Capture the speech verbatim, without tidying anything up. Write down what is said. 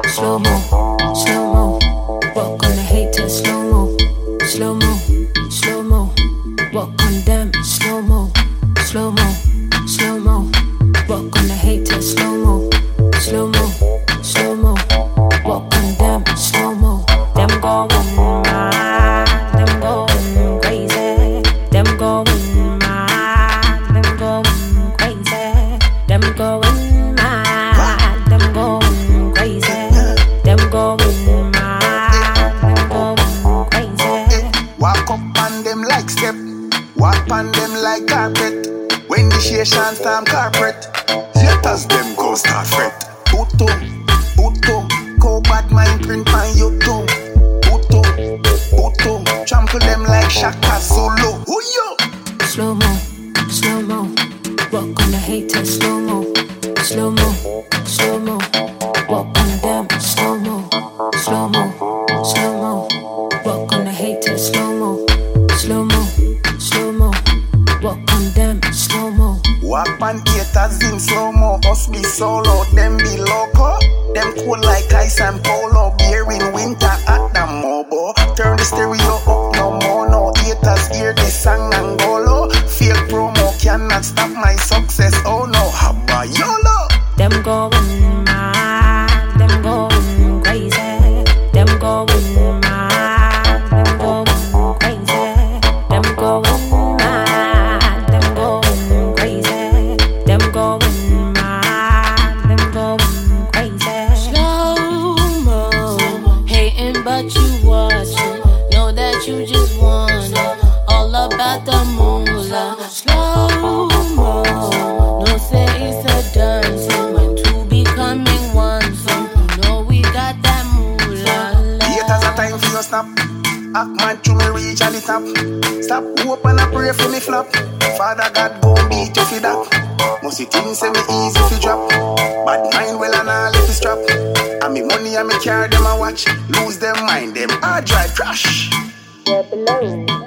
slow mo, slow mo. Walk on the haters, slow mo, slow mo, slow mo. Walk on them, slow mo, slow mo, slow mo. Walk on the haters, slow mo, slow mo, slow mo. Walk on them, slow mo. Them going mad, them going crazy. Them going mad, them going crazy. Them going mad, them going crazy. Them going mad, them going crazy. Walk up on them like step, walk on them like carpet. When the shation storm carpet, haters them go start fret. Bootum, bootum, go bad mind print on YouTube. Bootum, bootum, trample them like Shaka Zulu. Who yo? Slow mo, slow mo. Walk on the haters, slow mo, slow mo, slow mo. Walk on them, slow mo, slow mo, slow mo. Walk on the haters, slow mo, slow mo, slow mo. Walk on them, slow mo. Walk on haters in slow-mo. Us be solo, them be loco. Them cool like ice and polo. Beer in winter at the mobo. Turn the stereo up no more. No haters hear this song and go low. Fake promo cannot stop my success. Oh no, habba yolo. Them going mad, them going crazy. Them going mad, them going crazy. Them going mad, them going crazy. Them going mad, them going crazy. Slow mo, hating but you watching. Know that you just want it. All about the moolah. Slow mo, no say it's a dance. When two becoming one, so you know we got that moolah. Haters a time for your snap. Act man to me reach at the top. Stop hope and I pray for me flop. Father God gon' beat you for that. Must you think say me easy fi drop. Bad mind well and all if it's strap. And me money and me car them a watch. Lose them mind them hard drive crash. We're below.